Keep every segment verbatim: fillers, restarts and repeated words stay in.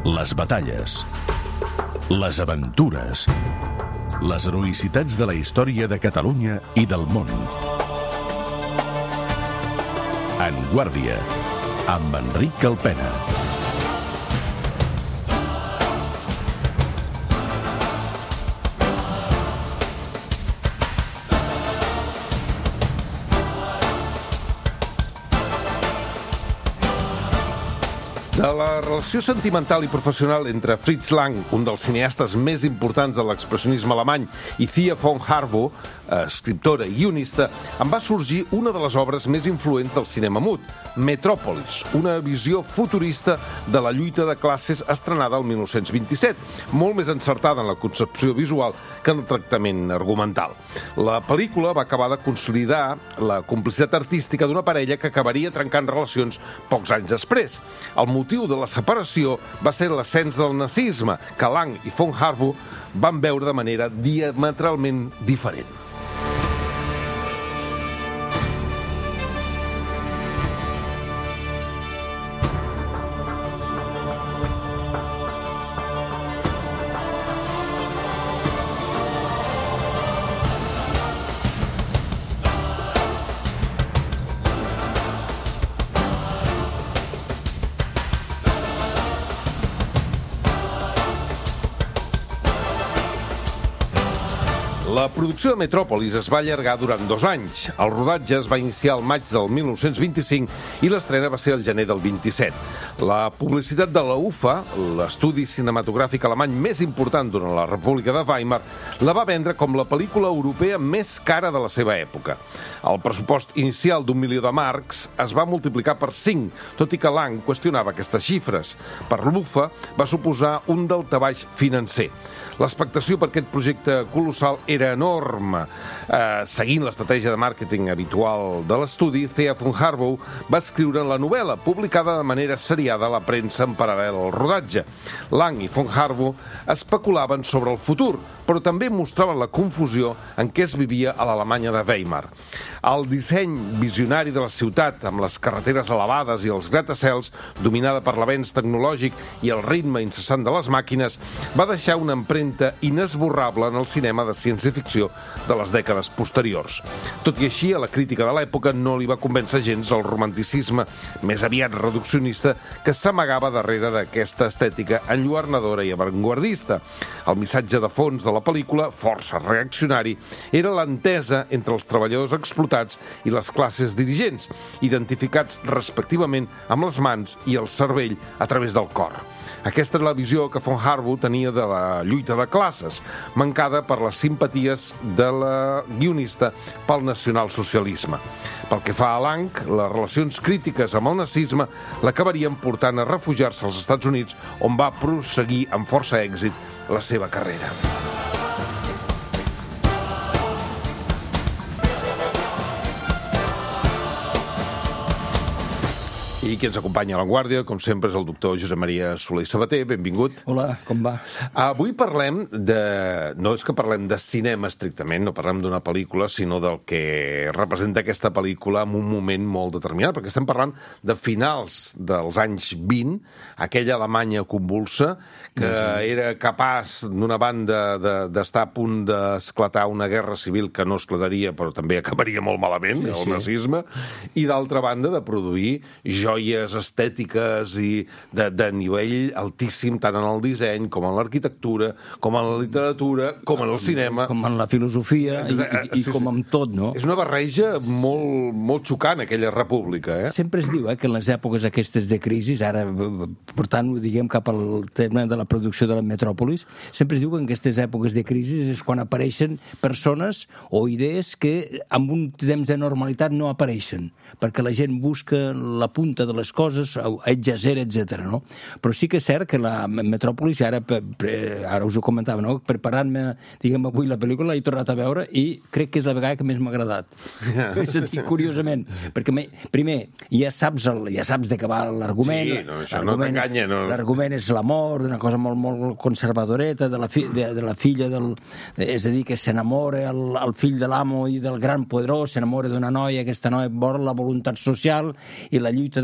les batalles, les aventures, les heroïcitats de la història de Catalunya i del món. En Guàrdia, amb Enric Calpena. De la relació sentimental i professional entre Fritz Lang, un dels cineastes més importants de l'expressionisme alemany, i Thea von Harbou, escriptora i guionista, en va sorgir una de les obres més influents del cinema mut, Metròpolis, una visió futurista de la lluita de classes estrenada el mil nou-cents vint-i-set, molt més encertada en la concepció visual que en el tractament argumental. La pel·lícula va acabar de consolidar la complicitat artística d'una parella que acabaria trencant relacions pocs anys després. El motiu de la separació va ser l'ascens del nazisme, que Lang i von Harbou van veure de manera diametralment diferent. La producció de Metròpolis es va allargar durant dos anys. El rodatge es va iniciar al maig del mil nou-cents vint-i-cinc i l'estrena va ser el gener del vint-i-set. La publicitat de la U F A, l'estudi cinematogràfic alemany més important durant la República de Weimar, la va vendre com la pel·lícula europea més cara de la seva època. El pressupost inicial d'un milió de marcs es va multiplicar per cinc, tot i que Lang qüestionava aquestes xifres. Per l'U F A va suposar un daltabaix financer. L'expectació per aquest projecte colossal era enorme. Eh, seguint l'estratègia de màrqueting habitual de l'estudi, Thea von Harbou va escriure la novel·la, publicada de manera seriada a la premsa en paral·lel al rodatge. Lang i von Harbou especulaven sobre el futur, però també mostraven la confusió en què es vivia a l'Alemanya de Weimar. El disseny visionari de la ciutat, amb les carreteres elevades i els gratacels, dominada per l'avenç tecnològic i el ritme incessant de les màquines, va deixar una empremta inesborrable en el cinema de ciència-ficció de les dècades posteriors. Tot i així, a la crítica de l'època no li va convèncer gens el romanticisme més aviat reduccionista que s'amagava darrere d'aquesta estètica enlluernadora i avantguardista. El missatge de fons de la pel·lícula, força reaccionari, era l'entesa entre els treballadors explotats i les classes dirigents, identificats respectivament amb les mans i el cervell a través del cor. Aquesta és la visió que von Harbou tenia de la lluita de classes, mancada per les simpaties de la guionista pel nacionalsocialisme. Pel que fa a Lang, les relacions crítiques amb el nazisme l'acabarien portant a refugiar-se als Estats Units, on va prosseguir amb força èxit la seva carrera. I qui ens acompanya a La Guàrdia, com sempre, és el doctor Josep Maria Soler i Sabater. Benvingut. Hola, com va? Avui parlem de... No és que parlem de cinema estrictament, no parlem d'una pel·lícula, sinó del que representa aquesta pel·lícula en un moment molt determinat, perquè estem parlant de finals dels anys vint, aquella Alemanya convulsa, que sí. Era capaç, d'una banda, d'estar a punt d'esclatar una guerra civil que no esclataria, però també acabaria molt malament, sí, el sí. nazisme, i d'altra banda, de produir joies estètiques i de, de nivell altíssim, tant en el disseny, com en l'arquitectura, com en la literatura, com en el cinema. Com en la filosofia i, i, i com en tot, no? És una barreja molt, molt xocant, aquella república, eh? Sempre es diu eh, que en les èpoques aquestes de crisi, ara portant-ho, diguem, cap al tema de la producció de la Metròpolis, sempre es diu que en aquestes èpoques de crisi és quan apareixen persones o idees que amb un temps de normalitat no apareixen, perquè la gent busca la punta de les coses, exagera, etcètera, no? Però sí que és cert que la Metròpolis, ara, ara us ho comentava, no? Preparant-me, diguem, avui la pel·lícula, l'he tornat a veure i crec que és la vegada que més m'ha agradat. És a dir, curiosament, perquè primer, ja saps, el, ja saps de què va l'argument. Sí, no, això no t'enganya, no? L'argument és l'amor, una cosa molt, molt conservadoreta, de la, fi, de, de la filla del... És a dir, que s'enamora el, el fill de l'amo i del gran poderós, s'enamora d'una noia, aquesta noia vol la voluntat social i la lluita de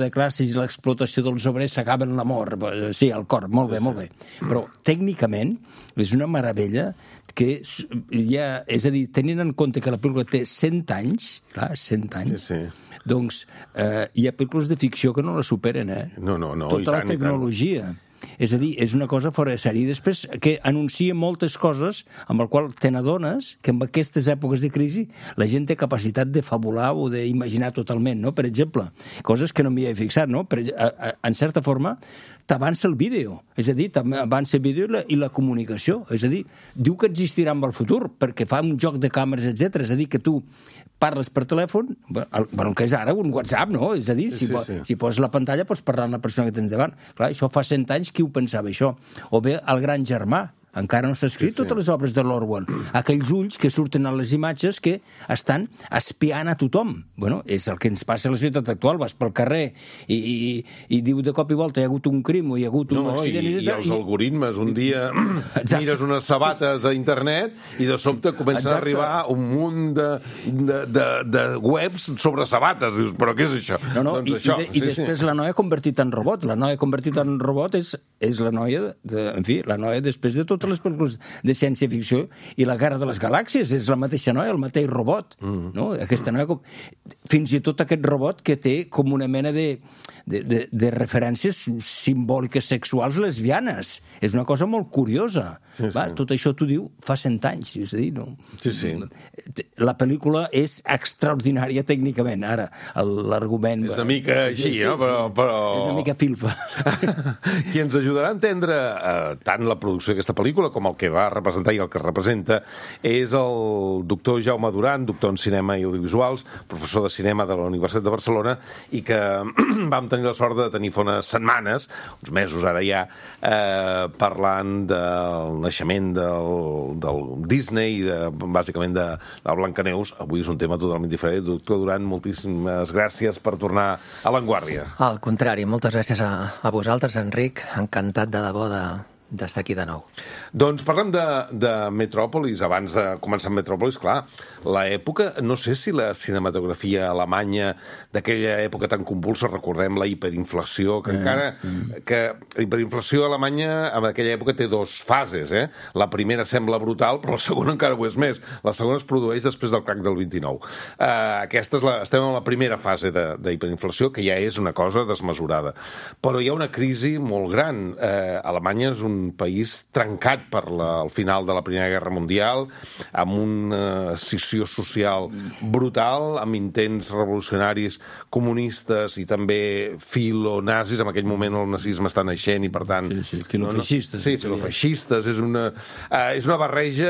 de classes i l'explotació dels obrers s'acaba en la mort. Sí, el cor, molt bé, molt bé. Però tècnicament és una meravella que hi ha, és a dir, tenint en compte que la pel·lícula té cent anys, clar, cent anys, Sí, sí. doncs eh, hi ha pel·lícules de ficció que no la superen, eh? No, no, no, i Tota la tant, i tant. tecnologia. És a dir, és una cosa fora de sèrie. I després que anuncia moltes coses amb el qual te n'adones que en aquestes èpoques de crisi la gent té capacitat de fabular o d'imaginar totalment, no? Per exemple, coses que no m'hi he fixat, no? Per, a, a, en certa forma, t'avança el vídeo. És a dir, t'avança el vídeo i la, i la comunicació. És a dir, diu que existirà amb el futur, perquè fa un joc de càmeres, etcètera. És a dir, que tu parles per telèfon, el, el que és ara un WhatsApp, no? És a dir, si, Sí, po, sí. si poses la pantalla pots parlar amb la persona que tens davant. Clar, això fa cent anys, qui ho pensava, això? O bé el Gran Germà, encara no s'ha escrit Sí, sí. totes les obres de l'Orwell. Aquells ulls que surten a les imatges que estan espiant a tothom. Bueno, és el que ens passa a la societat actual. Vas pel carrer i, i, i diu de cop i volta hi ha hagut un crim o hi ha hagut un No, no, i, accident... i els algoritmes, un dia Exacte. mires unes sabates a internet i de sobte comença Exacte. a arribar un munt de, de, de, de webs sobre sabates. Dius, però què és això? No, no, doncs i, això. i, de, i després la noia convertit en robot. La noia convertit en robot és, és la noia, de, en fi, la noia després de totes les pel·lícules de ciència-ficció i la Guerra de les Galàxies, és la mateixa noia, el mateix robot. Mm. No? Aquesta noia, com... fins i tot aquest robot que té com una mena de, de, de, de referències simbòliques sexuals lesbianes. És una cosa molt curiosa. Sí, Va, sí. tot això t'ho diu fa cent anys, és a dir, no? Sí, sí. La pel·lícula és extraordinària tècnicament. Ara, l'argument... És una mica així, no? Però, però... És una mica filfa. Qui ens ajudarà a entendre eh, tant la producció d'aquesta pel·lícula com el que va representar i el que representa és el doctor Jaume Duran, doctor en cinema i audiovisuals, professor de cinema de la Universitat de Barcelona, i que vam tenir la sort de tenir fa unes setmanes, uns mesos ara ja, eh, parlant del naixement del, del Disney, de, bàsicament de, de Blancaneus. Avui és un tema totalment diferent. Doctor Duran, moltíssimes gràcies per tornar a l'Avantguàrdia. Al contrari, moltes gràcies a, a vosaltres, Enric. Encantat de debò de, d'estar aquí de nou. Doncs parlem de, de Metròpolis. Abans de començar amb Metròpolis, clar, l'època, no sé si la cinematografia alemanya d'aquella època tan convulsa, recordem la hiperinflació, que eh, encara... Mm. que la hiperinflació alemanya en aquella època té dos fases, eh? La primera sembla brutal, però la segona encara ho és més. La segona es produeix després del crac del vint-i-nou. Uh, aquesta és la, estem en la primera fase de, de hiperinflació, que ja és una cosa desmesurada. Però hi ha una crisi molt gran. Uh, Alemanya és un país trencat per la, el final de la Primera Guerra Mundial, amb una escissió social brutal, amb intents revolucionaris comunistes i també filonazis. En aquell moment el nazisme està naixent i, per tant... Sí, sí, filofeixistes. No, no, sí, filofeixistes. És una, uh, és una barreja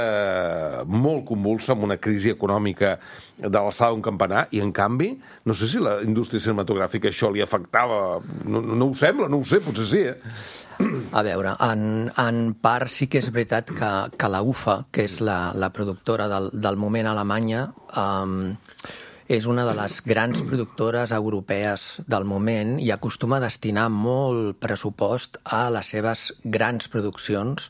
uh, molt convulsa, amb una crisi econòmica de l'alçada d'un campanar, i, en canvi, no sé si la indústria cinematogràfica això li afectava. No, no ho sembla, no ho sé, potser sí, eh? A veure, en, en part sí que és veritat que, que la U F A, que és la, la productora del, del moment a Alemanya, um, és una de les grans productores europees del moment i acostuma a destinar molt pressupost a les seves grans produccions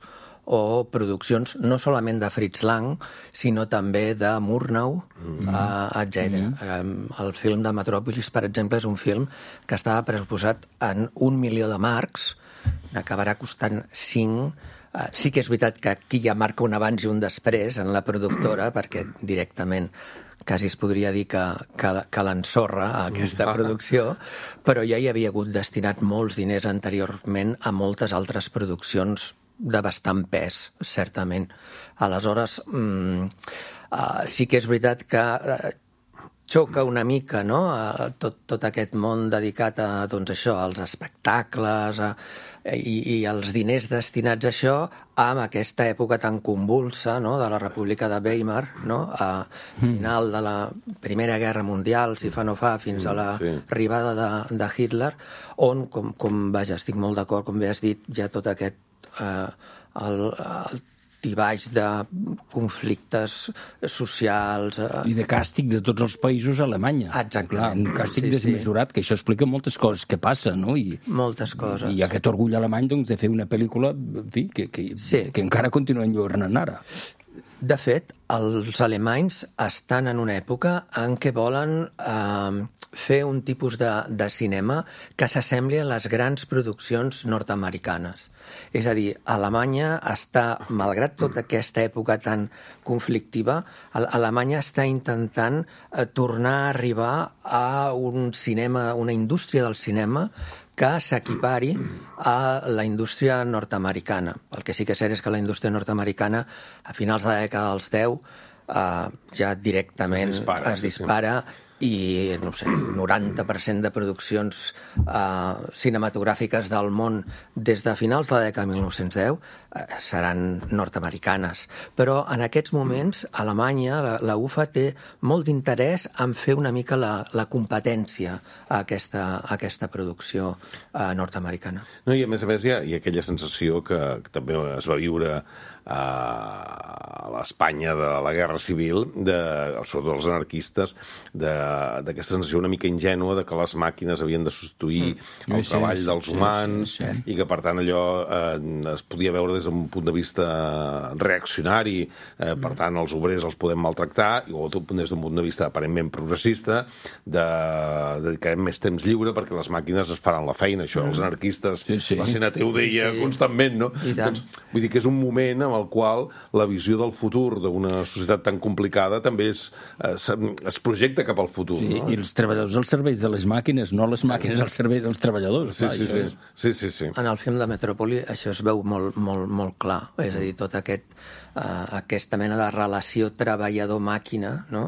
o produccions no solament de Fritz Lang, sinó també de Murnau, mm-hmm. uh, etcètera. Mm-hmm. El film de Metròpolis, per exemple, és un film que estava pressuposat en un milió de marcs, acabarà costant cinc. Uh, sí que és veritat que aquí ja marca un abans i un després en la productora, perquè directament quasi es podria dir que, que, que l'ensorra a aquesta producció, però ja hi havia hagut destinat molts diners anteriorment a moltes altres produccions de bastant pes, certament. Aleshores, mm, uh, sí que és veritat que uh, xoca una mica, no?, uh, tot, tot aquest món dedicat a, doncs, això, als espectacles a, i, i els diners destinats a això, amb aquesta època tan convulsa, no?, de la República de Weimar, no?, a final de la Primera Guerra Mundial, si fa no fa, fins a la sí. arribada de, de Hitler, on, com, com vaja, estic molt d'acord, com bé has dit, hi ha tot aquest eh, el, el tibaix de conflictes socials... Eh. I de càstig de tots els països a Alemanya. Exactament. Clar, un càstig Sí, desmesurat, sí. Que això explica moltes coses que passen, no? I, moltes coses. I aquest orgull alemany, doncs, de fer una pel·lícula, en fi, que, que, Sí. que encara continua enlluernant ara. De fet, els alemanys estan en una època en què volen eh, fer un tipus de, de cinema que s'assembli a les grans produccions nord-americanes. És a dir, Alemanya està, malgrat tota aquesta època tan conflictiva, Alemanya està intentant eh, tornar a arribar a un cinema, una indústria del cinema que s'equipari a la indústria nord-americana. El que sí que és cert és que la indústria nord-americana, a finals de la dècada dels deu, eh, ja directament es dispara, es dispara sí, sí. I, no sé, el noranta per cent de produccions eh, cinematogràfiques del món des de finals de la dècada de mil nou-cents deu eh, seran nord-americanes. Però en aquests moments Alemanya, la, la U F A, té molt d'interès en fer una mica la, la competència a aquesta, a aquesta producció eh, nord-americana. No, i a més a més hi ha, hi ha aquella sensació que, que també es va viure a l'Espanya de la Guerra Civil, de, sobretot els anarquistes, d'aquesta sensació una mica ingènua de que les màquines havien de substituir mm. el sí, treball sí, dels humans sí, sí, sí. I que, per tant, allò eh, es podia veure des d'un punt de vista reaccionari, eh, per tant, els obrers els podem maltractar, i o des d'un punt de vista aparentment progressista, de dedicarem més temps lliure perquè les màquines es faran la feina. Això, mm. els anarquistes, sí, sí. la C N T ho deia sí, sí. constantment, no? Doncs, vull dir que és un moment amb el qual la visió del futur d'una societat tan complicada també es, es, es projecta cap al futur. Sí, no? I els treballadors al servei de les màquines, no les màquines al servei dels treballadors. Sí, sí, sí. És... sí, sí, sí. En el film de Metròpoli això es veu molt, molt, molt clar. És a dir, tot aquest, uh, aquesta mena de relació treballador-màquina, no?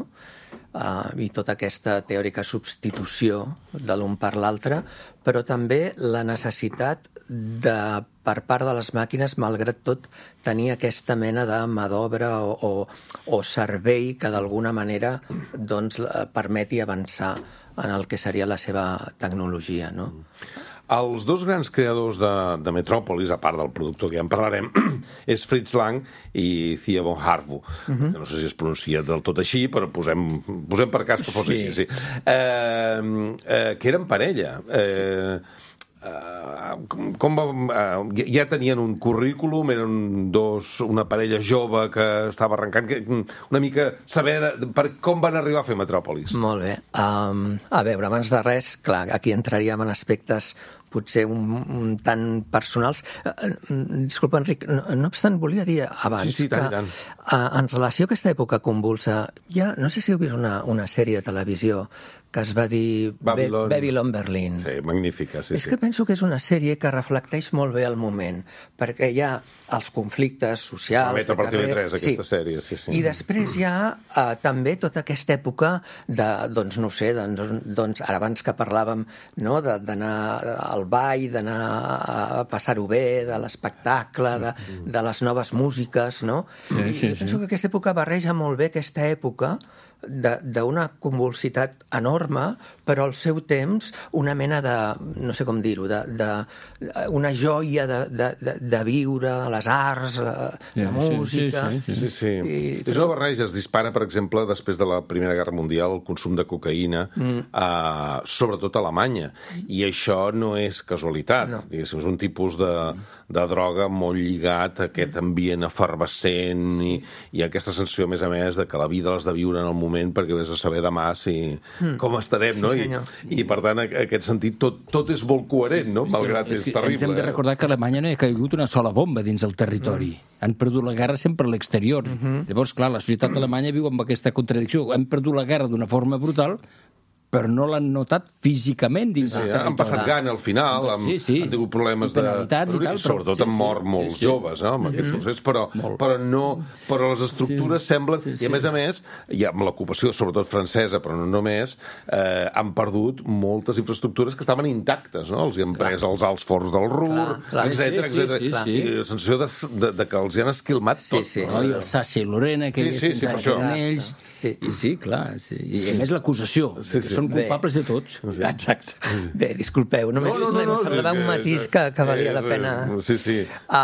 Uh, i tota aquesta teòrica substitució de l'un per l'altre, però també la necessitat de, per part de les màquines, malgrat tot, tenir aquesta mena de mà d'obra o, o, o servei que d'alguna manera doncs, permeti avançar en el que seria la seva tecnologia, no? Els dos grans creadors de, de Metròpolis, a part del productor que ja en parlarem, és Fritz Lang i Thea von Harbou, uh-huh. que no sé si es pronuncia del tot així, però posem, posem per cas que fos sí. així. Sí. Eh, eh, que eren parella. Eh, sí. Uh, com, com va, uh, ja tenien un currículum, eren dos, una parella jove que estava arrencant, que, una mica saber de, per com van arribar a fer Metròpolis. Molt bé. Um, a veure, abans de res, clar, aquí entraríem en aspectes potser un, un tant personals. Uh, disculpa, Enric, no, no obstant, volia dir abans sí, sí, tant, que tant. Uh, en relació a aquesta època convulsa, ja no sé si heu vist una, una sèrie de televisió que es va dir Babylon, Babylon Berlin. Sí, magnífica, sí, és sí. que penso que és una sèrie que reflecteix molt bé el moment, perquè hi ha els conflictes socials... S'emet a partir de tres, aquesta sí. sèrie, sí, sí. I després hi ha uh, també tota aquesta època de, doncs, no sé, doncs, doncs ara abans que parlàvem no, d'anar al ball, d'anar a passar-ho bé, de l'espectacle, de, de les noves músiques, no? Sí, I sí, penso sí. que aquesta època barreja molt bé aquesta època d'una convulsitat enorme, però al seu temps una mena de, no sé com dir-ho, de, de, una joia de, de, de, de viure, les arts, la, sí, la música... Sí, sí, sí, sí. sí. I... És una barreja. Es dispara, per exemple, després de la Primera Guerra Mundial, el consum de cocaïna, mm. eh, sobretot a Alemanya. I això no és casualitat. No. És un tipus de, de droga molt lligat a aquest ambient efervescent sí. i, i aquesta sensació, a més a més, de que la vida l'has de viure en el moment perquè vés a saber demà si, mm. com estarem, sí, no? I, I, per tant, en aquest sentit, tot, tot és molt coherent, sí, no? Malgrat sí, és, és terrible. Ens hem de recordar que Alemanya no hi ha caigut una sola bomba dins el territori. Mm. Han perdut la guerra sempre a l'exterior. Mm-hmm. Llavors, clar, la societat alemanya viu amb aquesta contradicció. Han perdut la guerra d'una forma brutal, però no l'han notat físicament dins sí, sí, el territori. Han passat gana al final, han, sí, sí. han tingut problemes de... penalitats i tal, sobretot però... han sí, mort sí, molts sí, sí. joves, no? Amb aquests procés, però, però, no, però les estructures sí, semblen... Sí, sí. I a més a més, i amb l'ocupació, sobretot francesa, però no només, eh, han perdut moltes infraestructures que estaven intactes, no? Els hi han pres els alts forns del Ruhr, etcètera, etcètera. Sí, sí, sí. I la sensació de, de, de que els hi han esquilmat sí, tot. Sí, no? I el Sasha i Lorena, que sí, sí, sí, fins ara eren ells... Sí. I sí, clar, sí. I a més l'acusació, sí, sí. que són culpables Bé. de tots. Sí. Exacte. Bé, disculpeu, només no, no, no, no, semblava sí, un matís que, que valia la pena. Sí, sí.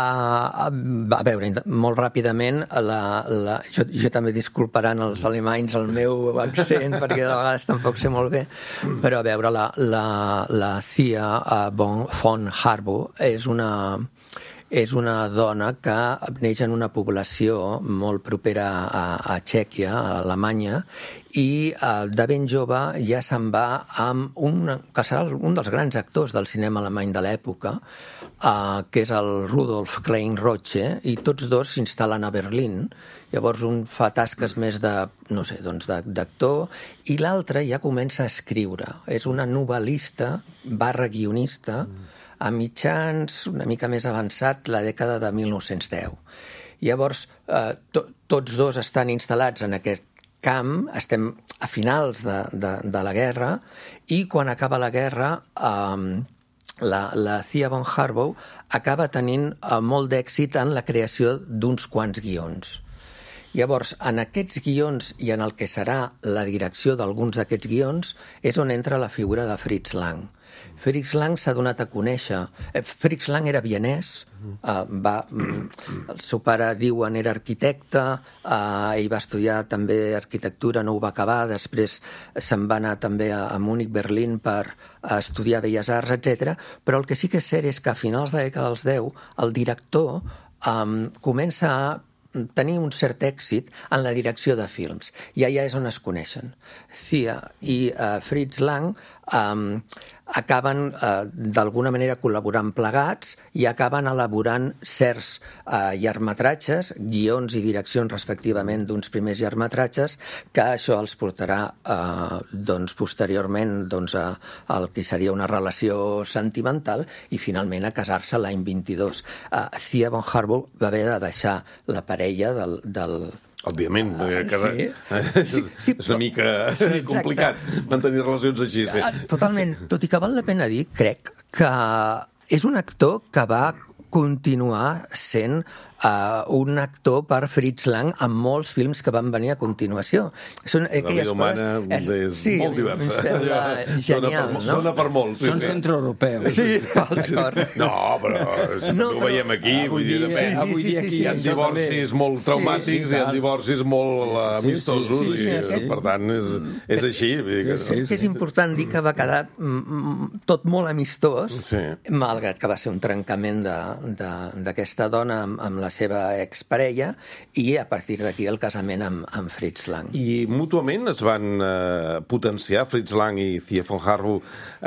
Uh, a veure, molt ràpidament, la, la, jo, jo també disculparan els alemanys el meu accent, perquè de vegades tampoc sé molt bé, però a veure, la, la, la Thea von, von Harbou és una... és una dona que neix en una població molt propera a, a Txèquia, a Alemanya, i eh, de ben jove ja se'n va amb un, que serà un dels grans actors del cinema alemany de l'època, eh, que és el Rudolf Klein-Roche, i tots dos s'instal·len a Berlín. Llavors un fa tasques més de, no sé, doncs d'actor, i l'altre ja comença a escriure. És una novel·lista barra guionista a mitjans una mica més avançat la dècada de mil nou-cents deu. Llavors, eh, to, tots dos estan instal·lats en aquest camp, estem a finals de, de, de la guerra, i quan acaba la guerra, eh, la, la Thea von Harbou acaba tenint eh, molt d'èxit en la creació d'uns quants guions. Llavors, en aquests guions i en el que serà la direcció d'alguns d'aquests guions és on entra la figura de Fritz Lang. Fritz Lang s'ha donat a conèixer... Fritz Lang era vienès, uh, va, el seu pare, diuen, era arquitecte, uh, ell va estudiar també arquitectura, no ho va acabar, després se'n va anar també a, a Múnich, Berlín, per uh, estudiar Belles Arts, etcètera. Però el que sí que és cert és que a finals de la dècada dels deu el director um, comença a tenir un cert èxit en la direcció de films. I allà és on es coneixen. Thea i uh, Fritz Lang um, acaben uh, d'alguna manera col·laborant plegats i acaben elaborant certs uh, llargmetratges, guions i direccions respectivament d'uns primers llargmetratges, que això els portarà uh, doncs, posteriorment doncs, a, a el que seria una relació sentimental i finalment a casar-se l'any vint-i-dos. Uh, Thea von Harbou va haver de deixar la parella del... del Òbviament, uh, que sí. és, Sí, sí, és una mica sí, complicat mantenir relacions així. Sí. Totalment. Tot i que val la pena dir, crec, que és un actor que va continuar sent uh, un actor per Fritz Lang en molts films que van venir a continuació. Són la vida humana és, és sí, molt diversa. Em sembla genial, per, no? Dona per molts. Sí, Són sí. centroeuropeus. Sí, d'acord. No, però no, No, ho però- veiem aquí. Vull dir, dia- depèn. avui dia aquí Hi ha això divorcis també. molt traumàtics Sí, sí, i hi ha clar. divorcis molt sí, amistosos sí, sí, i, sí. per tant, és, és així. Vull dir que, Sí, Que és important dir que va quedar mm, mm, tot molt amistós, Sí. malgrat que va ser un trencament de- de- d'aquesta dona amb, amb la seva exparella i a partir d'aquí el casament amb, amb Fritz Lang. I mútuament es van eh, potenciar, Fritz Lang i Thea von Harbou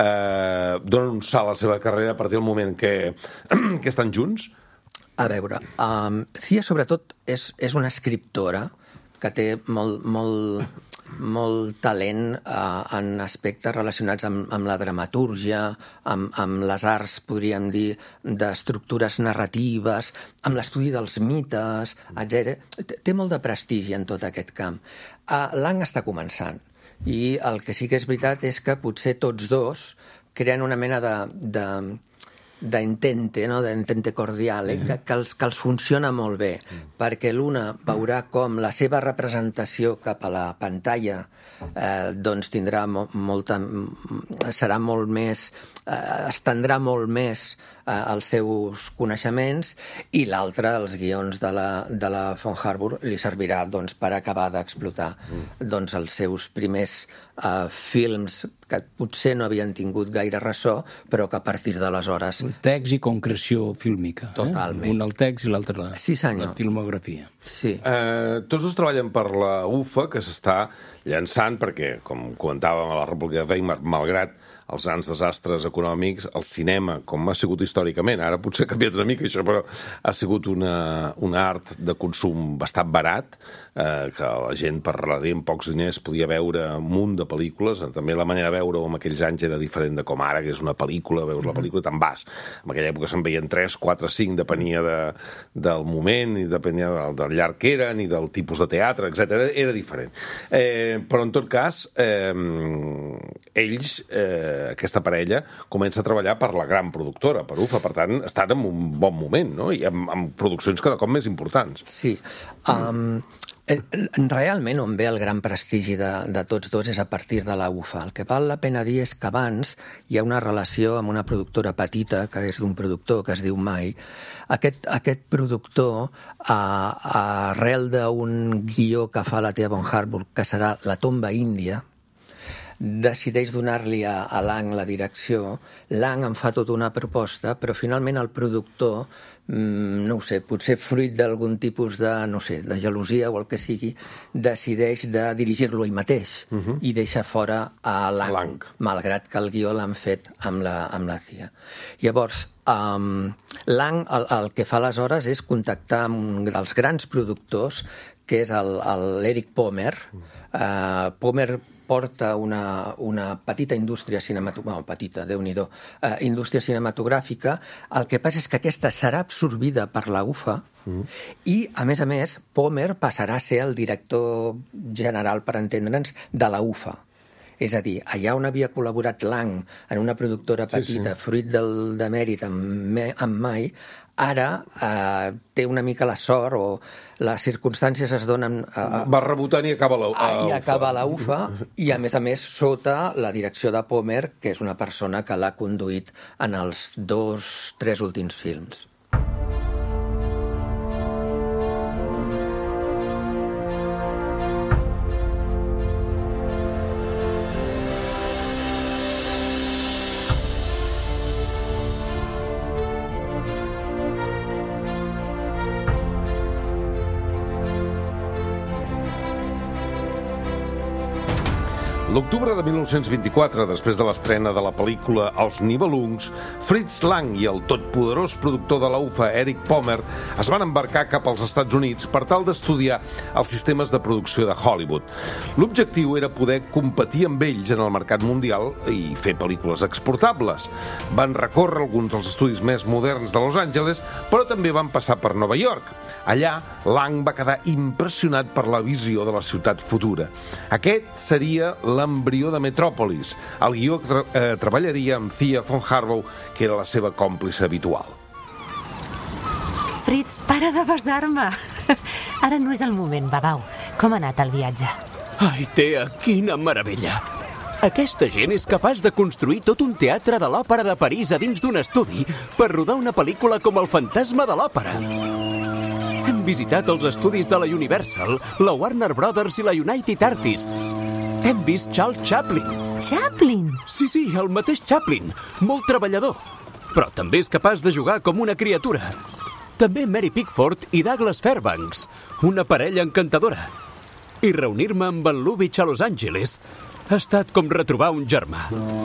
eh, donen un salt a la seva carrera a partir del moment que, que estan junts? A veure, um, Thea sobretot és, és una escriptora que té molt, molt, molt talent uh, en aspectes relacionats amb, amb la dramatúrgia, amb, amb les arts, podríem dir, d'estructures narratives, amb l'estudi dels mites, etcètera. Té, té molt de prestigi en tot aquest camp. Uh, Lang està començant, i el que sí que és veritat és que potser tots dos creen una mena de... de d'entente, no? d'entente cordiale, que, que, els, que els funciona molt bé, perquè l'una veurà com la seva representació cap a la pantalla eh, doncs tindrà mo molta... serà molt més... Eh, estendrà molt més eh, els seus coneixements, i l'altra, els guions de la, de la von Harbou, li servirà doncs, per acabar d'explotar doncs, els seus primers eh, films que potser no havien tingut gaire ressò, però que a partir d'aleshores... El text i concreció fílmica. Totalment. Eh? Un el text i l'altre la, Sí, senyor. la filmografia. Sí. Eh, tots dos treballen per la U F A, que s'està llançant, perquè, com comentàvem a la República de Weimar, malgrat els grans desastres econòmics, el cinema, com ha sigut històricament, ara potser ha canviat una mica això, però ha sigut una, una art de consum bastant barat, eh, que la gent per relativament pocs diners podia veure un munt de pel·lícules. També la manera de veure-ho en aquells anys era diferent de com ara, que és una pel·lícula, veus la pel·lícula i te'n vas. En aquella època se'n veien tres, quatre, cinc, depenia de, del moment, i depenia del, del llarg que eren, i del tipus de teatre, etcètera. Era diferent. Eh, però, en tot cas, eh, ells... Eh, aquesta parella comença a treballar per la gran productora, per U F A, per tant, estan en un bon moment, no? I amb, amb produccions cada cop més importants. Sí. Um, realment on ve el gran prestigi de, de tots dos és a partir de la U F A. El que val la pena dir és que abans hi ha una relació amb una productora petita, que és d'un productor que es diu Mai. Aquest, aquest productor, a, a arrel d'un guió que fa la Thea von Harbou, que serà La tomba índia, decideix donar-li a, a Lang la direcció. Lang en fa tota una proposta, però finalment el productor, mmm, no ho sé, potser fruit d'algun tipus de, no sé, de gelosia o el que sigui, decideix de dirigir-lo ell mateix uh-huh. i deixa fora a Lang, Lang, malgrat que el guió l'han fet amb la, amb la C I A. Llavors, um, Lang el, el que fa aleshores és contactar amb un dels grans productors, que és l'Eric Pomer. Uh, Pomer porta una, una petita indústria cinematogràfica, bueno, petita, Déu-n'hi-do, uh, indústria cinematogràfica. El que passa és que aquesta serà absorbida per la U F A mm. i, a més a més, Pomer passarà a ser el director general, per entendre'ns, de la U F A. És a dir, allà on havia col·laborat Lang en una productora petita, sí, sí. fruit del demèrit amb, amb Mai, ara eh, té una mica la sort o les circumstàncies es donen... Eh, Va rebotant i acaba la U F A. I acaba la U F A, i a més a més sota la direcció de Pomer, que és una persona que l'ha conduït en els dos, tres últims films. L'octubre de mil nou-cents vint-i-quatre, després de l'estrena de la pel·lícula Els Nibelungs, Fritz Lang i el totpoderós productor de la U F A, Eric Pomer, es van embarcar cap als Estats Units per tal d'estudiar els sistemes de producció de Hollywood. L'objectiu era poder competir amb ells en el mercat mundial i fer pel·lícules exportables. Van recórrer alguns dels estudis més moderns de Los Angeles, però també van passar per Nova York. Allà, Lang va quedar impressionat per la visió de la ciutat futura. Aquest seria l'embrió de Metròpolis. El guió tra eh, treballaria amb Thea von Harbaugh, que era la seva còmplice habitual. Fritz, para de besar-me. Ara no és el moment, babau. Com ha anat el viatge? Ai, Thea, quina meravella. Aquesta gent és capaç de construir tot un teatre de l'Òpera de París a dins d'un estudi per rodar una pel·lícula com El fantasma de l'òpera. Hem visitat els estudis de la Universal, la Warner Brothers i la United Artists. Hem vist Charles Chaplin. Chaplin? Sí, sí, el mateix Chaplin. Molt treballador. Però també és capaç de jugar com una criatura. També Mary Pickford i Douglas Fairbanks, una parella encantadora. I reunir-me amb en Lubitsch a Los Angeles ha estat com retrobar un germà.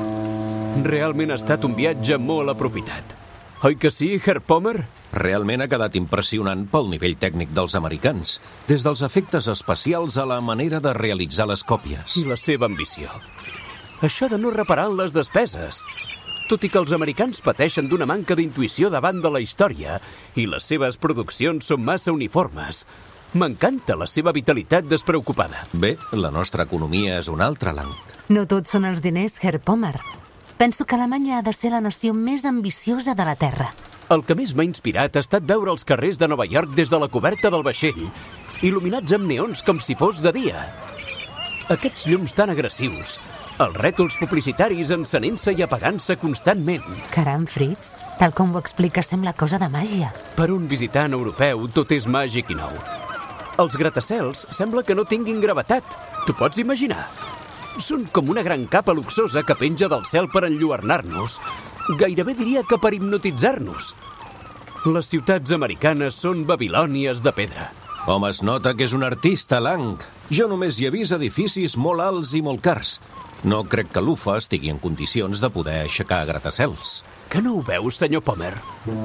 Realment ha estat un viatge molt aprofitat. Oi que sí, Herr Pomer? Realment ha quedat impressionant pel nivell tècnic dels americans, des dels efectes especials a la manera de realitzar les còpies. I la seva ambició. Això de no reparar en les despeses. Tot i que els americans pateixen d'una manca d'intuïció davant de la història i les seves produccions són massa uniformes, m'encanta la seva vitalitat despreocupada. Bé, la nostra economia és un altre Lang. No tots són els diners, Herr Pomer. Penso que Alemanya ha de ser la nació més ambiciosa de la Terra. El que més m'ha inspirat ha estat veure els carrers de Nova York des de la coberta del vaixell, il·luminats amb neons com si fos de dia. Aquests llums tan agressius, els rètols publicitaris encenent-se i apagant-se constantment. Caram, Fritz, tal com ho expliques sembla cosa de màgia. Per un visitant europeu tot és màgic i nou. Els gratacels sembla que no tinguin gravetat. T'ho pots imaginar? Són com una gran capa luxosa que penja del cel per enlluernar-nos. Gairebé diria que per hipnotitzar-nos. Les ciutats americanes són babilònies de pedra. Home, es nota que és un artista, Lang. Jo només hi he vist edificis molt alts i molt cars. No crec que l'U F A estigui en condicions de poder aixecar gratacels. Que no ho veus, senyor Pomer?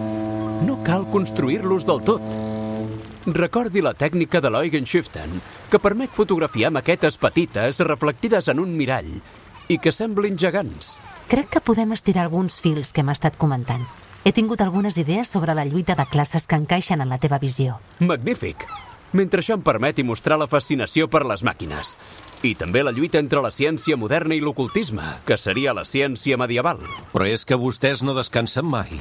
No cal construir-los del tot. Recordi la tècnica de l'Eugenschiften, que permet fotografiar maquetes petites reflectides en un mirall i que semblin gegants. Crec que podem estirar alguns fils que hem estat comentant. He tingut algunes idees sobre la lluita de classes que encaixen en la teva visió. Magnífic! Mentre això em permeti mostrar la fascinació per les màquines. I també la lluita entre la ciència moderna i l'ocultisme, que seria la ciència medieval. Però és que vostès no descansen mai.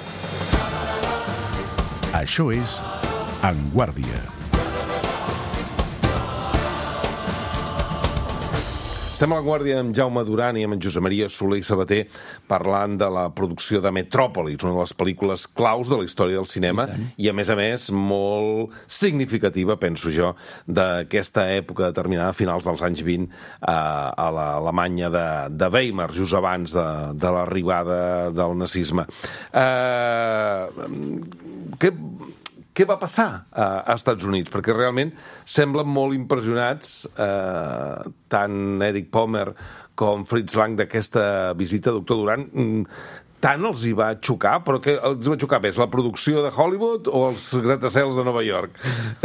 Això és En Guàrdia. Estem Estem a La Guàrdia amb Jaume Duran i amb en Josep Maria Soler i Sabater parlant de la producció de Metròpolis, una de les pel·lícules claus de la història del cinema i, a més a més, molt significativa, penso jo, d'aquesta època determinada, a finals dels anys vint, a, a l'Alemanya de, de Weimar, just abans de, de l'arribada del nazisme. Eh, què... Què va passar a, a Estats Units? Perquè realment semblen molt impressionats eh, tant Eric Pomer com Fritz Lang d'aquesta visita, doctor Duran. Tant els hi va xocar, però què els va xocar més, la producció de Hollywood o els gratacels de Nova York?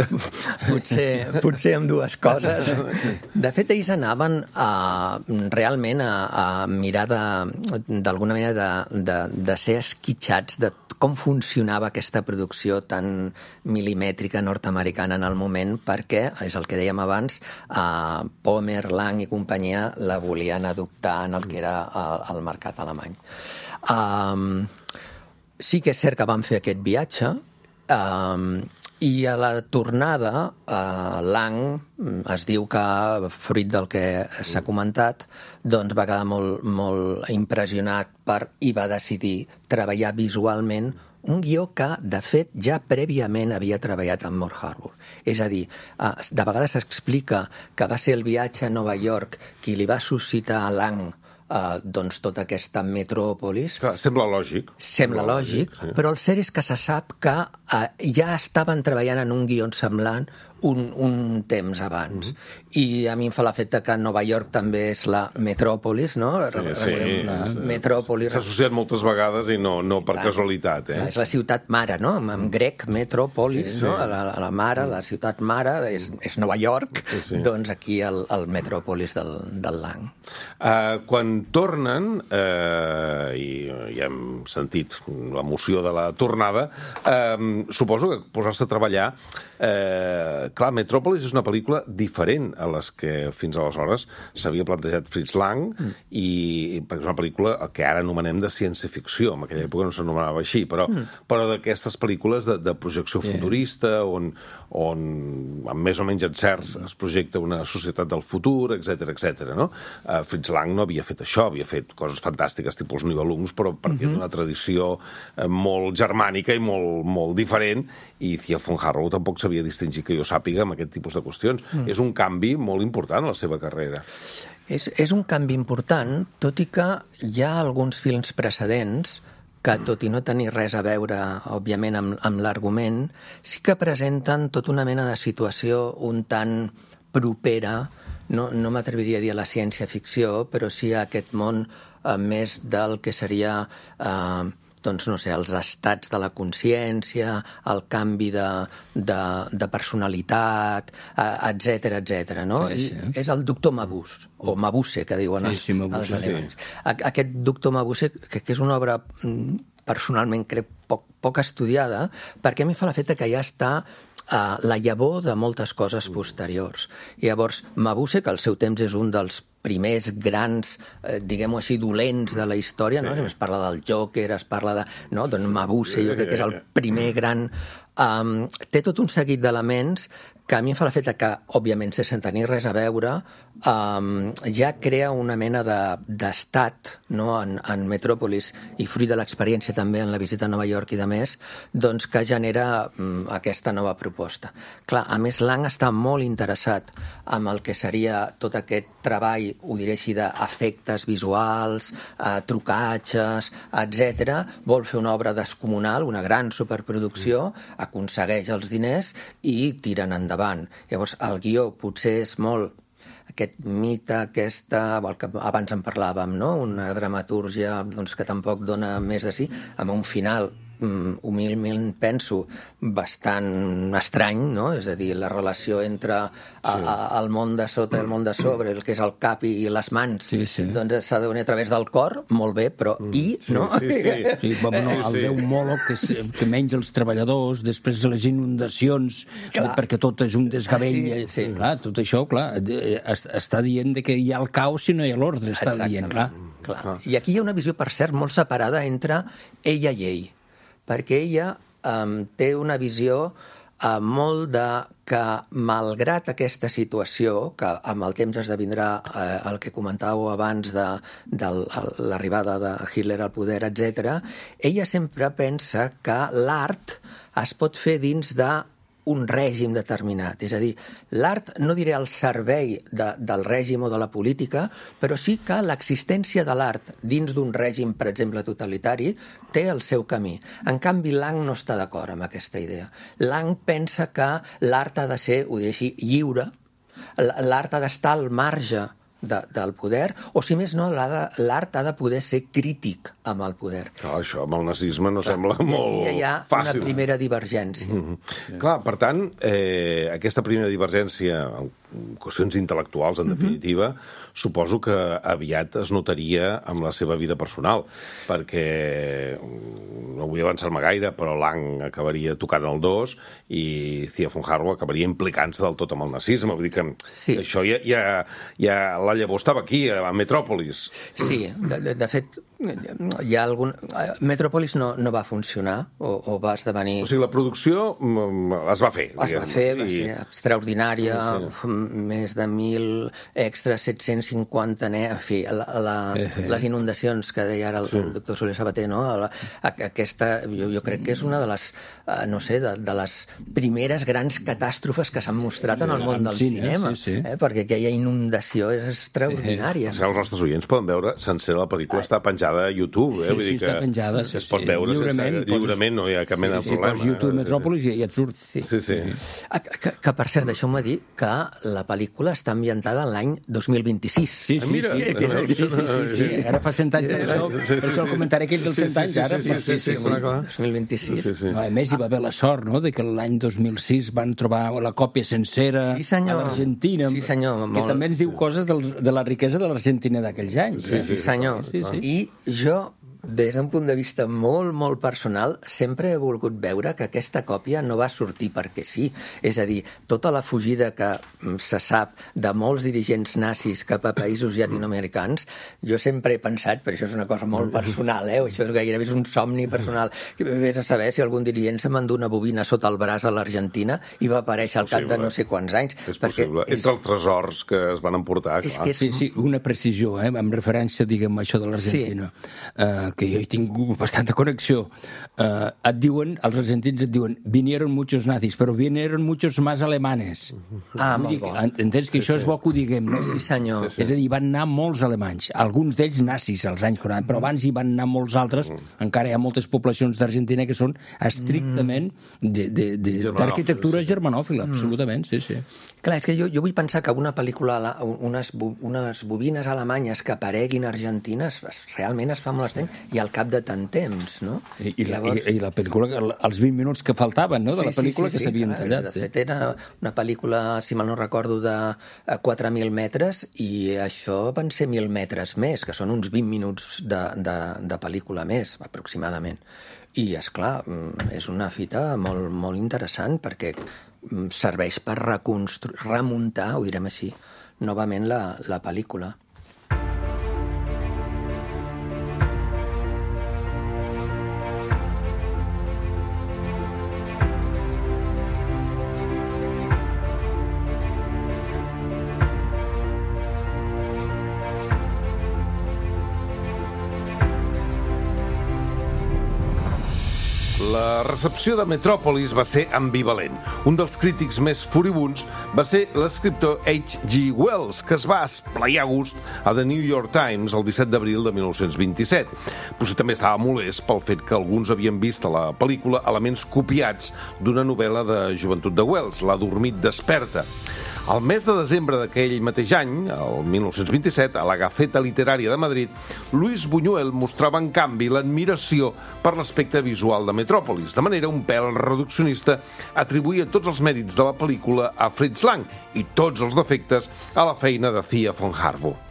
Potser, potser amb dues coses. De fet, ells anaven a, realment a, a mirar d'alguna manera de, de, de ser esquitxats de com funcionava aquesta producció tan milimètrica nord-americana en el moment, perquè, és el que dèiem abans, eh, Pomer, Lang i companyia la volien adoptar en el que era el, el mercat alemany. Um, sí que és cert que vam fer aquest viatge, um, i a la tornada, uh, Lang es diu que, fruit del que s'ha comentat, doncs va quedar molt, molt impressionat per, i va decidir treballar visualment un guió que, de fet, ja prèviament havia treballat amb Moore Harbour. És a dir, de vegades s'explica que va ser el viatge a Nova York qui li va suscitar a Lang Uh, doncs tota aquesta metròpolis. Clar, sembla lògic. Sembla lògic, sí. Però el cert és que se sap que uh, ja estaven treballant en un guió semblant un, un temps abans. Mm-hmm. I a mi em fa l'efecte que Nova York també és la metròpolis, no? Sí, sí. Metròpolis. S'ha associat moltes vegades i no, no per casualitat. Eh? És la ciutat mare, no? En grec, metròpolis, sí, sí. No? La, la mare, la ciutat mare és, és Nova York, sí, sí. Doncs aquí el, el metròpolis del, del Lang. Uh, quan tornen, eh, i ja hem sentit l'emoció de la tornada, eh, suposo que posar-se a treballar... Eh, clar, Metròpolis és una pel·lícula diferent a les que fins aleshores s'havia plantejat Fritz Lang, mm. i perquè és una pel·lícula que ara anomenem de ciència-ficció, en aquella època no s'anomenava així, però, mm. però d'aquestes pel·lícules de, de projecció yeah. futurista, on, on amb més o menys encerts es projecta una societat del futur, etcètera, etcètera, no? Uh, Fritz Lang no havia fet això, havia fet coses fantàstiques, tipus els Nibelungs, però partint mm-hmm. d'una tradició uh, molt germànica i molt, molt diferent, i Thea von Harrow tampoc s'havia distingit que jo sàpiga amb aquest tipus de qüestions. Mm. És un canvi molt important a la seva carrera. És, és un canvi important, tot i que hi ha alguns films precedents que, tot i no tenir res a veure, òbviament, amb, amb l'argument, sí que presenten tota una mena de situació un tant propera, no, no m'atreviria a dir a la ciència-ficció, però sí a aquest món eh, més del que seria... Eh, doncs, no sé, els estats de la consciència, el canvi de, de, de personalitat, etcètera, etcètera, no? Sí, sí. És el doctor Mabuse, o Mabuse, que diuen sí, sí, Mabuse, els alemanys. Sí. Aquest doctor Mabuse, que, que és una obra personalment crec poc, poc estudiada, perquè a mi fa l'efecte que ja està uh, la llavor de moltes coses posteriors. I llavors, Mabuse, que al seu temps és un dels primers grans, eh, diguem-ho així, dolents de la història, sí. No? Es parla del Joker, es parla de... No? Doncs Mabuse, jo crec que és el primer gran... Um, té tot un seguit d'elements que a mi em fa l'efecte que, òbviament, sense tenir res a veure, um, ja crea una mena d'estat, de, no? en, en Metròpolis, i fruit de l'experiència també en la visita a Nova York i de més, doncs que genera um, aquesta nova proposta. Clar, a més, Lang està molt interessat en el que seria tot aquest treball, ho diré així, d'efectes visuals, eh, trucatges, etcètera. Vol fer una obra descomunal, una gran superproducció, aconsegueix els diners i tiren endavant. Llavors, el guió potser és molt aquest mite, aquesta, el que abans en parlàvem, no? Una dramatúrgia doncs, que tampoc dona més de sí, amb un final humilment penso bastant estrany, no? És a dir, la relació entre sí. a, a, el món de sota i el món de sobre, el que és el cap i les mans, sí, sí. Doncs s'ha de venir a través del cor, molt bé, però mm. i, sí, no? Sí, sí, sí. sí, bueno, sí, sí. El déu Mòloc que, que menja els treballadors, després les inundacions, clar. Perquè tot és un desgavell. Ah, sí, sí. Clar, tot això, clar, està dient que hi ha el caos si no hi ha l'ordre, està exactament. Dient, clar. clar. I aquí hi ha una visió, per cert, molt separada entre ella i ell, perquè ella um, té una visió uh, molt de que, malgrat aquesta situació, que amb el temps esdevindrà uh, el que comentàveu abans de, de l'arribada de Hitler al poder, etcètera, ella sempre pensa que l'art es pot fer dins de un règim determinat. És a dir, l'art no diré al servei de, del règim o de la política, però sí que l'existència de l'art dins d'un règim, per exemple, totalitari, té el seu camí. En canvi, Lang no està d'acord amb aquesta idea. Lang pensa que l'art ha de ser, ho diré així, lliure, l'art ha d'estar al marge de, del poder, o si més no, l'art ha de poder ser crític amb el poder. Clar, això amb el nazisme no Clar, sembla molt fàcil. Aquí hi ha fàcil. Una primera divergència. Mm-hmm. Clar, per tant, eh, aquesta primera divergència, en qüestions intel·lectuals, en definitiva, mm-hmm. suposo que aviat es notaria amb la seva vida personal, perquè no vull avançar-me gaire, però Lang acabaria tocant el dos i Thea von Hartwell acabaria implicant-se del tot amb el nazisme. Vull dir que sí. això ja, ja, ja la llavor estava aquí, a Metròpolis. Sí, de, de, de fet, hi ha algun... Metròpolis no, no va funcionar, o, o va esdevenir... O sigui, la producció es va fer. Es va fer, va ser extraordinària, sí. més de mil extras, set-cents cinquanta... En fi, la, la, les inundacions que deia ara el, sí. el doctor Soler Sabater, no? La, aquesta, jo, jo crec que és una de les, no sé, de, de les primeres grans catàstrofes que s'han mostrat sí, en el món del cine, cinema, sí, sí. Eh? Perquè aquella inundació és extraordinària. Eh, els nostres oients poden veure sencera la pel·lícula, està penjada a YouTube. Eh? Sí, Vull sí, dir que està penjada. Sí, es pot veure lliurement, sense, lliurement, no hi ha cap mena sí, de problema. Sí, pos YouTube Metròpolis i et surt. Sí. Sí, sí. Que, que per cert, deixeu-me dir que la pel·lícula està ambientada en l'any dos mil vint-i-sis. Sí, sí, mira, sí, sí, sí, sí, sí, sí. Ara fa cent anys, per això, per això el comentari aquell dels cent anys, ara. Sí, sí, sí, dos mil vint-i-sis. Sí, sí. No, a més, hi va haver la sort, no?, de que l'any dos mil sis van trobar la còpia sencera sí, a l'Argentina, sí, senyor, que molt... també ens diu coses del, de la riquesa de l'Argentina d'aquells anys. Sí, sí, senyor. Sí, sí. I jo, des d'un punt de vista molt, molt personal, sempre he volgut veure que aquesta còpia no va sortir perquè sí. És a dir, tota la fugida que se sap de molts dirigents nazis cap a països llatinoamericans, jo sempre he pensat, però això és una cosa molt personal, eh? Això és gairebé és un somni personal, que vés a saber si algun dirigent se m'endú una bobina sota el braç a l'Argentina i va aparèixer al cap de no sé quants anys. És possible. És... Entre els tresors que es van emportar, clar. És... Sí, sí, una precisió, eh? Amb referència, diguem, a això de l'Argentina. Sí. Uh, que jo he tingut bastanta connexió. Uh, et diuen, els argentins et diuen, vinieron muchos nazis, però vinieron muchos más alemanes. Ah, Vull molt bo. Que, entens que sí, això sí. és bo que ho diguem, no? Sí, senyor. Sí, sí. És a dir, van anar molts alemanys, alguns d'ells nazis als anys quaranta, però abans hi van anar molts altres, mm. encara hi ha moltes poblacions d'Argentina que són estrictament d'arquitectura germanòfila, mm. absolutament, sí, sí. Clar, és que jo, jo vull pensar que una pel·lícula, unes, unes bobines alemanyes que apareguin argentines, realment es fa molt estrany, i al cap de tant temps, no? I, i, Llavors... la, i, i la pel·lícula, els vint minuts que faltaven, no?, de sí, la pel·lícula sí, sí, que s'havien sí, tallat. De fet, sí. Era una pel·lícula, si mal no recordo, de quatre mil metres, i això van ser mil metres més, que són uns vint minuts de, de, de pel·lícula més, aproximadament. I, esclar, és una fita molt, molt interessant, perquè serveix per reconstru... remuntar, ho direm així, novament la, la pel·lícula. La recepció de Metròpolis va ser ambivalent. Un dels crítics més furibuns va ser l'escriptor H G Wells, que es va esplaiar a gust a The New York Times el disset d'abril de mil nou-cents vint-i-set. Potser també estava molest pel fet que alguns havien vist a la pel·lícula elements copiats d'una novel·la de joventut de Wells, La dormit desperta. Al mes de desembre d'aquell mateix any, el mil nou-cents vint-i-set, a la Gaceta Literària de Madrid, Luis Buñuel mostrava, en canvi, l'admiració per l'aspecte visual de Metròpolis. De manera un pèl reduccionista, atribuïa tots els mèrits de la pel·lícula a Fritz Lang i tots els defectes a la feina de Thea von Hartwell.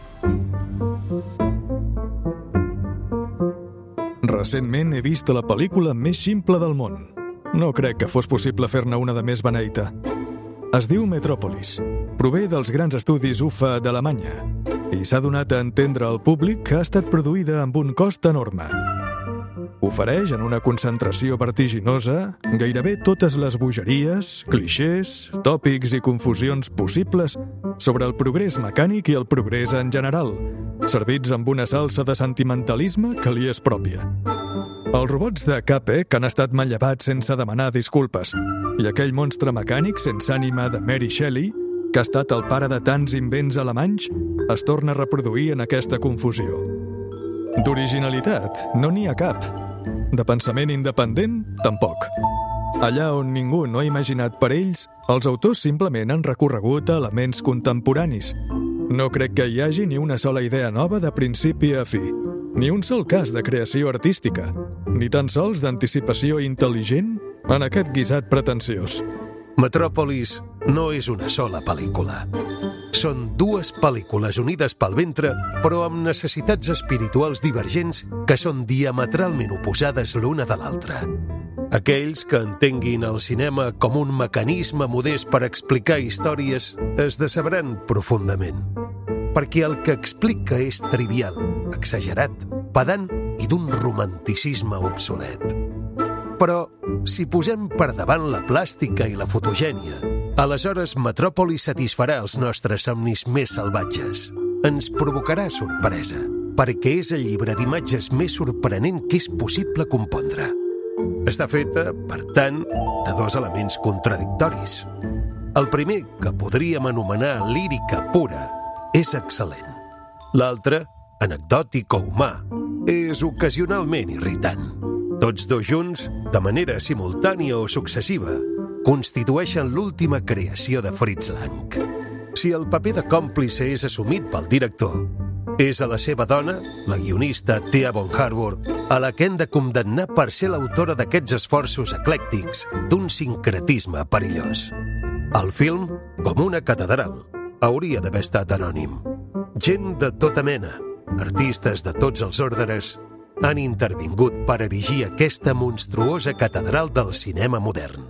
Recentment he vist la pel·lícula més simple del món. No crec que fos possible fer-ne una de més beneita. Es diu Metròpolis. Prové dels grans estudis U F A d'Alemanya i s'ha donat a entendre al públic que ha estat produïda amb un cost enorme. Ofereix en una concentració vertiginosa gairebé totes les bogeries, clixés, tòpics i confusions possibles sobre el progrés mecànic i el progrés en general, servits amb una salsa de sentimentalisme que li és pròpia. Els robots de Capek han estat manllevats sense demanar disculpes, i aquell monstre mecànic sense ànima de Mary Shelley, que ha estat el pare de tants invents alemanys, es torna a reproduir en aquesta confusió. D'originalitat no n'hi ha cap. De pensament independent, tampoc. Allà on ningú no ha imaginat per ells, els autors simplement han recorregut a elements contemporanis. No crec que hi hagi ni una sola idea nova de principi a fi, ni un sol cas de creació artística, ni tan sols d'anticipació intel·ligent en aquest guisat pretensiós. Metròpolis no és una sola pel·lícula. Són dues pel·lícules unides pel ventre, però amb necessitats espirituals divergents que són diametralment oposades l'una de l'altra. Aquells que entenguin el cinema com un mecanisme modest per explicar històries es decebran profundament. Perquè el que explica és trivial, exagerat, pedant i d'un romanticisme obsolet. Però, si posem per davant la plàstica i la fotogènia, aleshores Metròpolis satisfarà els nostres somnis més salvatges. Ens provocarà sorpresa, perquè és el llibre d'imatges més sorprenent que és possible compondre. Està feta, per tant, de dos elements contradictoris. El primer, que podríem anomenar lírica pura, és excel·lent. L'altre, anecdòtic o humà, és ocasionalment irritant. Tots dos junts, de manera simultània o successiva, constitueixen l'última creació de Fritz Lang. Si el paper de còmplice és assumit pel director, és a la seva dona, la guionista Thea von Harbour, a la que hem de condemnar per ser l'autora d'aquests esforços eclèctics d'un sincretisme perillós. El film, com una catedral, hauria d'haver estat anònim. Gent de tota mena, artistes de tots els ordres, han intervingut per erigir aquesta monstruosa catedral del cinema modern.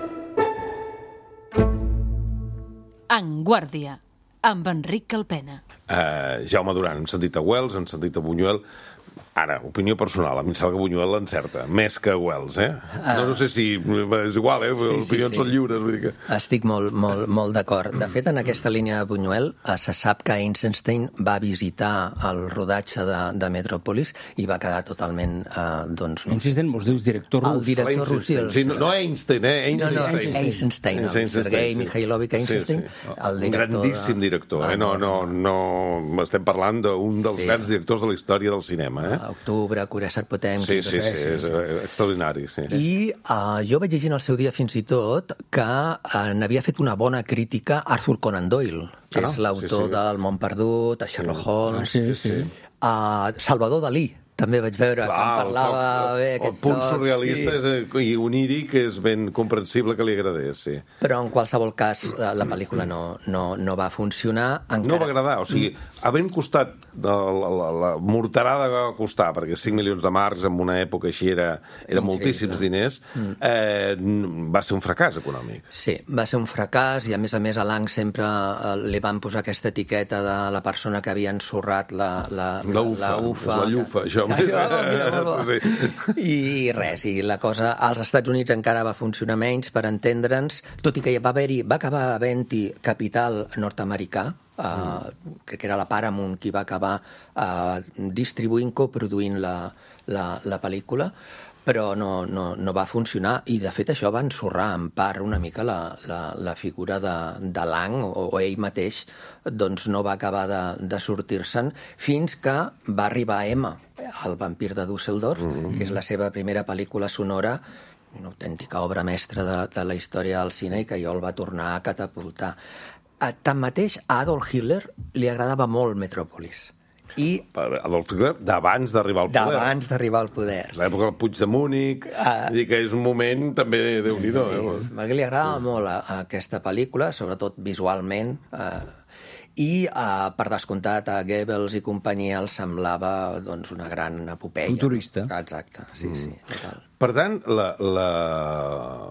En Guàrdia, amb Enric Calpena. Uh, Jaume Duran, hem sentit a Wells, hem sentit a Buñuel. Ara, opinió personal, a mi em sembla que Buñuel l'encerta, més que Wells, eh? Uh, no, no sé si és igual, eh? Sí, les opinions sí, sí. són lliures. Vull dir que... Estic molt, molt, molt d'acord. De fet, en aquesta línia de Buñuel eh, se sap que Eisenstein va visitar el rodatge de, de Metròpolis i va quedar totalment... Eh, doncs, Eisenstein, vols dir el director rus? El director rus, sí. El... Sí, no, no Einstein, eh? Einstein. No, no, Eisenstein, el Sergei Mikhailovich Eisenstein, sí, sí. El director... Un grandíssim director, eh? No, no, no... Estem parlant d'un dels sí. grans directors de la història del cinema, eh? A Octubre, Curiosat Potemkin... Sí, sí, sí, sí, és extraordinari, sí. I uh, jo vaig llegir en el seu dia fins i tot que uh, n'havia fet una bona crítica Arthur Conan Doyle, que ah, és l'autor sí, sí. del Món Perdut, a Sherlock Holmes... Ah, sí, sí. Uh, Salvador Dalí, també vaig veure Clar, que em parlava el, bé... El, el punt tot, surrealista sí. és, i oníric és ben comprensible que li agradés, sí. Però en qualsevol cas la, la pel·lícula no, no, no va funcionar. Encara... No va agradar, o sigui, havent costat la, la, la morterada que va costar, perquè cinc milions de marcs en una època així era, era moltíssims diners, eh, va ser un fracàs econòmic. Sí, va ser un fracàs i a més a més a Lang sempre eh, li van posar aquesta etiqueta de la persona que havia ensorrat la, la, la, ufa, la ufa. És la llufa, això. Això, mira, sí. I res, i la cosa als Estats Units encara va funcionar menys, per entendre'ns, tot i que va haver-hi, va acabar havent-hi capital nord-americà, uh, mm. crec que era la Paramount qui va acabar uh, distribuint, coproduint la, la, la pel·lícula, però no, no, no va funcionar i de fet això va ensorrar en part una mica la, la, la figura de, de Lang o, o ell mateix doncs no va acabar de, de sortir-se'n fins que va arribar a Emma, el vampir de Düsseldorf, mm-hmm. que és la seva primera pel·lícula sonora, una autèntica obra mestra de, de la història del cine i que jo el va tornar a catapultar. Tanmateix, a Adolf Hitler li agradava molt Metròpolis. I Adolf Hitler d'abans d'arribar al poder. D'abans d'arribar al poder. És l'època del Puig de Múnich, ah. vull dir que és un moment també déu-n'hi-do. Sí, eh? perquè li agradava sí. molt a, a aquesta pel·lícula, sobretot visualment, eh, i eh, per descomptat a Goebbels i companyia els semblava doncs, una gran epopeia. Futurista. Exacte, sí, mm. sí, total. Per tant, la, la...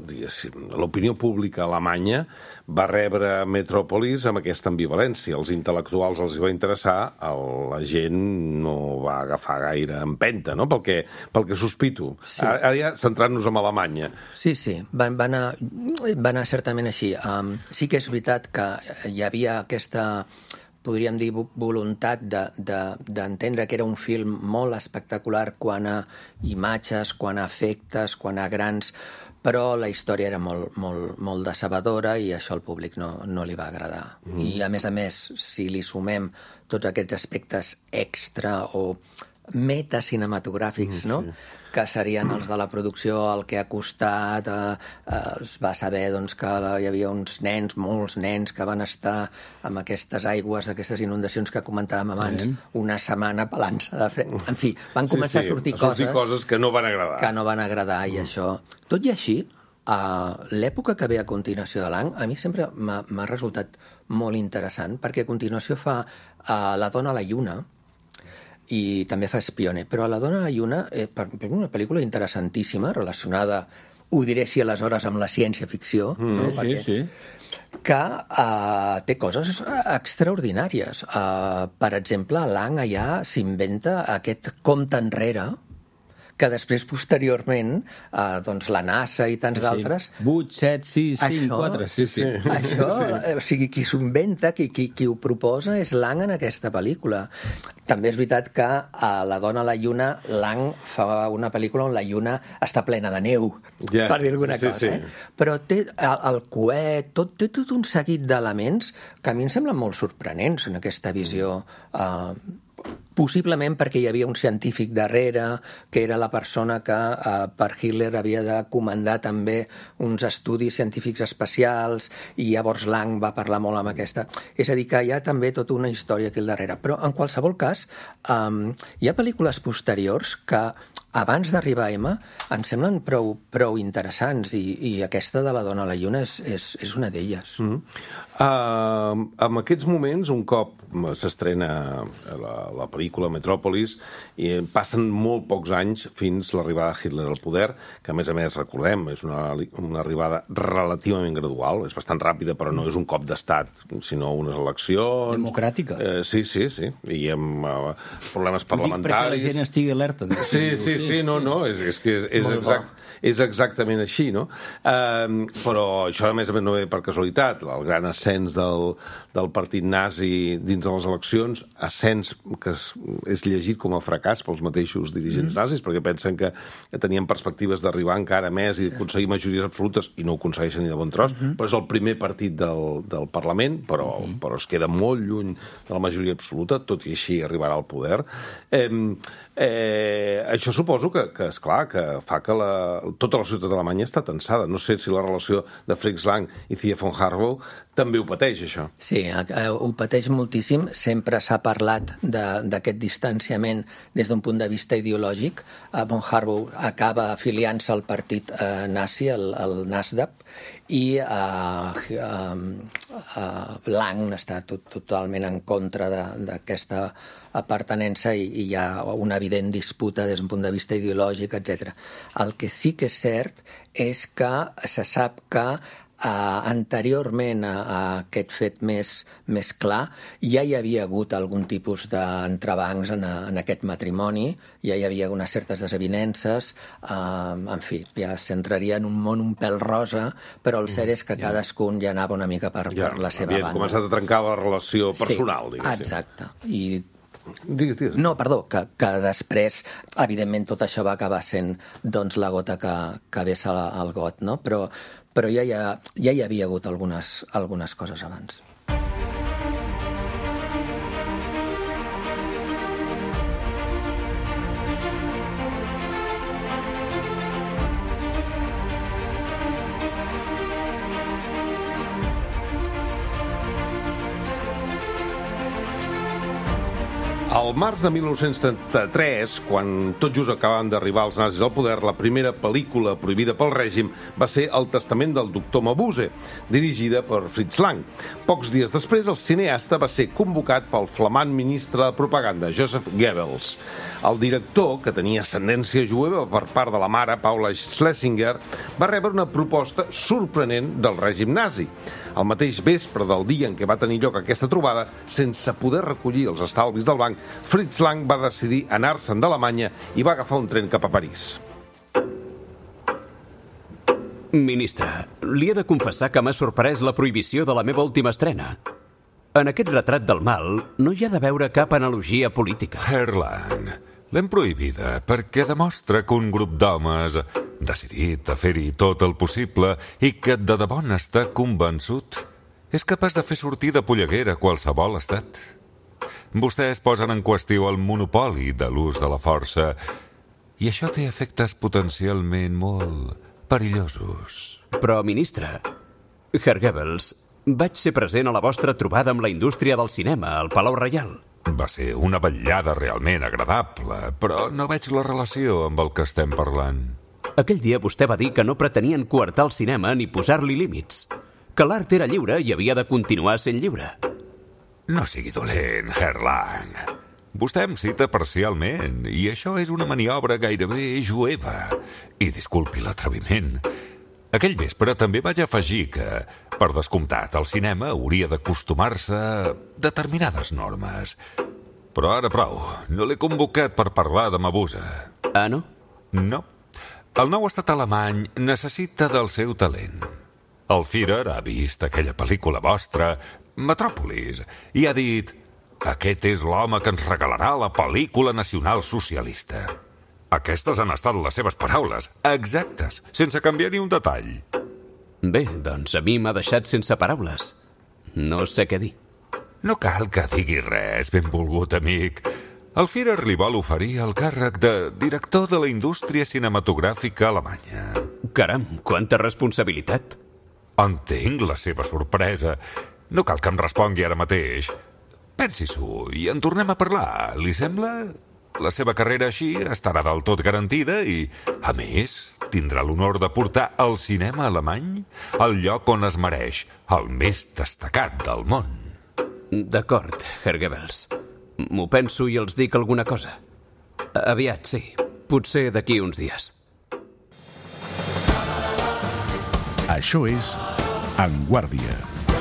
l'opinió pública alemanya va rebre Metròpolis amb aquesta ambivalència. Els intel·lectuals els hi va interessar, la gent no va agafar gaire empenta, no? Pel que, pel que sospito. Sí. Ara ja centrant-nos en Alemanya. Sí, sí, va, va, anar, va anar certament així. Um, sí que és veritat que hi havia aquesta, podríem dir, voluntat d'entendre de, de, que era un film molt espectacular quant a imatges, quant a efectes, quant a grans... però la història era molt, molt, molt decebedora i això al públic no, no li va agradar. Mm. I, a més a més, si li sumem tots aquests aspectes extra o metacinematogràfics, mm, no? Sí. Que serien els de la producció, el que ha costat, eh, eh, es va saber doncs, que hi havia uns nens, molts nens, que van estar amb aquestes aigües, aquestes inundacions que comentàvem abans, sí. una setmana pelant-se de fred. En fi, van començar sí, sí. a sortir, a sortir coses, coses que no van agradar. Que no van agradar, i mm. això... Tot i així, uh, l'època que ve a continuació de l'any, a mi sempre m'ha resultat molt interessant, perquè a continuació fa uh, La dona a la lluna, i també fa Espione, però La dona a la lluna és eh, una pel·lícula interessantíssima, relacionada, ho diré així aleshores, amb la ciència-ficció, mm, no? Sí, Perquè, sí. que uh, té coses extraordinàries. Uh, per exemple, Lang allà s'inventa aquest compte enrere, que després, posteriorment, eh, doncs la NASA i tants sí. d'altres... vuit, set, sis, cinc, quatre... Sí, sí. Això, sí. O sigui, qui s'ho inventa, qui, qui, qui ho proposa, és Lang en aquesta pel·lícula. També és veritat que a La dona a la lluna, Lang fa una pel·lícula on la lluna està plena de neu, yeah. per dir alguna sí, cosa. Sí. Eh? Però té el, el coet, tot, té tot un seguit d'elements que a mi em semblen molt sorprenents en aquesta visió... Eh, possiblement perquè hi havia un científic darrere, que era la persona que eh, per Hitler havia de comandar també uns estudis científics espacials, i llavors Lang va parlar molt amb aquesta... És a dir, que hi ha també tota una història aquí al darrere. Però, en qualsevol cas, eh, hi ha pel·lícules posteriors que, abans d'arribar a Emma, em semblen prou, prou interessants, i, i aquesta de La dona a la lluna és, és, és una d'elles. Mm-hmm. Uh, en aquests moments, un cop s'estrena la, la pel·lícula Metròpolis, i passen molt pocs anys fins l'arribada de Hitler al poder, que a més a més, recordem, és una, una arribada relativament gradual, és bastant ràpida, però no és un cop d'estat, sinó unes eleccions... Democràtica. Eh, sí, sí, sí, i amb uh, problemes parlamentaris... Ho dic perquè la gent estigui alerta. Sí, sí, sí, no, no, és, és que és, és, exact, és exactament així, no? Uh, però això, a més a més, no ve per casualitat. El gran ascens del, del partit nazi dins de les eleccions, ascens que és, és llegit com a fracàs pels mateixos dirigents mm. nazis, perquè pensen que, que tenien perspectives d'arribar encara més i aconseguir majories absolutes, i no ho aconsegueixen ni de bon tros, mm-hmm. però és el primer partit del, del Parlament, però, mm-hmm. però es queda molt lluny de la majoria absoluta, tot i així arribarà al poder. Eh, eh, això suposo que, que esclar, que fa que la, tota la ciutat alemanya està tensada. No sé si la relació de Fritz Lang i Thea von Harbou també ho pateix, això. Sí, ho pateix moltíssim. Sempre s'ha parlat d'aquest distanciament des d'un punt de vista ideològic. Von Harbou acaba afiliant-se al partit eh, nazi, el, el NASDAP, i eh, eh, Lang està tot, totalment en contra d'aquesta apartenença, i, i hi ha una evident disputa des d'un punt de vista ideològic, etcètera. El que sí que és cert és que se sap que Uh, anteriorment a, a aquest fet més, més clar, ja hi havia hagut algun tipus d'entrebancs en, a, en aquest matrimoni, ja hi havia unes certes desavinences, uh, en fi, ja s'entraria en un món un pèl rosa, però el cert és que cadascun ja anava una mica per, ja, per la seva banda. Havien començat a trencar la relació personal, sí, diguéssim. Exacte, i Digues, digues. No, perdó, que, que després, evidentment, tot això va acabar sent doncs, la gota que, que vessa el got, no? Però, però ja, ja, ja hi havia hagut algunes, algunes coses abans. Al març de mil nou-cents trenta-tres, quan tot just acabaven d'arribar els nazis al poder, la primera pel·lícula prohibida pel règim va ser El testament del doctor Mabuse, dirigida per Fritz Lang. Pocs dies després, el cineasta va ser convocat pel flamant ministre de propaganda, Joseph Goebbels. El director, que tenia ascendència jueva per part de la mare, Paula Schlesinger, va rebre una proposta sorprenent del règim nazi. El mateix vespre del dia en què va tenir lloc aquesta trobada, sense poder recollir els estalvis del banc, Fritz Lang va decidir anar-se'n d'Alemanya i va agafar un tren cap a París. Ministre, li he de confessar que m'ha sorprès la prohibició de la meva última estrena. En aquest retrat del mal no hi ha de veure cap analogia política. Herr Lang, l'hem prohibida perquè demostra que un grup d'homes decidit a fer-hi tot el possible i que de debò n'està convençut és capaç de fer sortir de polleguera qualsevol estat. Vostès posen en qüestió el monopoli de l'ús de la força i això té efectes potencialment molt perillosos. Però, ministre, Herr Goebbels, vaig ser present a la vostra trobada amb la indústria del cinema al Palau Reial. Va ser una vetllada realment agradable, però no veig la relació amb el que estem parlant. Aquell dia vostè va dir que no pretenien coartar el cinema ni posar-li límits, que l'art era lliure i havia de continuar sent lliure. No sigui dolent, Herr Lang. Vostè em cita parcialment, i això és una maniobra gairebé jueva. I disculpi l'atreviment. Aquell vespre també vaig afegir que, per descomptat, el cinema hauria d'acostumar-se a determinades normes. Però ara prou, no l'he convocat per parlar de Mabuse. Ah, no? No. El nou estat alemany necessita del seu talent. El Führer ha vist aquella pel·lícula vostra, Metròpolis, i ha dit: aquest és l'home que ens regalarà la pel·lícula nacional socialista. Aquestes han estat les seves paraules, exactes, sense canviar ni un detall. Bé, doncs a mi m'ha deixat sense paraules. No sé què dir. No cal que digui res, benvolgut amic. El Führer li vol oferir el càrrec de director de la indústria cinematogràfica alemanya. Caram, quanta responsabilitat. Entenc la seva sorpresa. No cal que em respongui ara mateix. Pensi-s'ho i en tornem a parlar, li sembla? La seva carrera així estarà del tot garantida i, a més, tindrà l'honor de portar el cinema alemany al lloc on es mereix, el més destacat del món. D'acord, Herr Goebbels. M'ho penso i els dic alguna cosa. Aviat, sí. Potser d'aquí uns dies. Això és En Guàrdia.